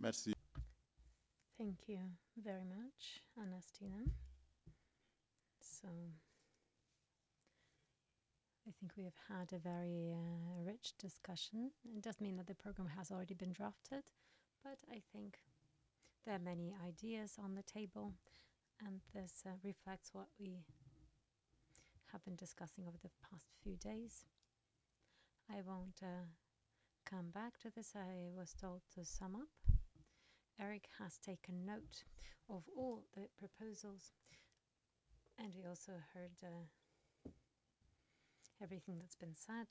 Merci. Thank you very much, Anastina. So I think we have had a very rich discussion. It does mean that the program has already been drafted, but I think there are many ideas on the table, and this reflects what we have been discussing over the past few days. I won't come back to this. I was told to sum up. Eric has taken note of all the proposals, and we also heard everything that's been said.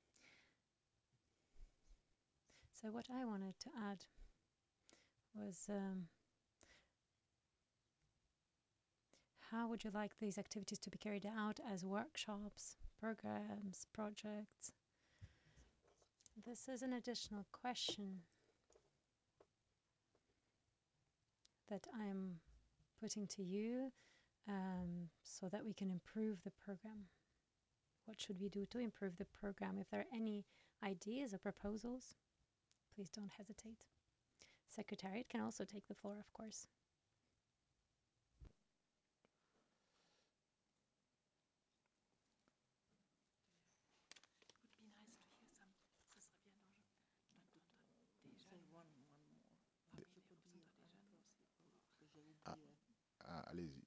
So what I wanted to add was how would you like these activities to be carried out as workshops, programs, projects? This is an additional question that I'm putting to you so that we can improve the program. What should we do to improve the program? If there are any ideas or proposals, please don't hesitate. Secretariat can also take the floor, of course. Ah, allez-y.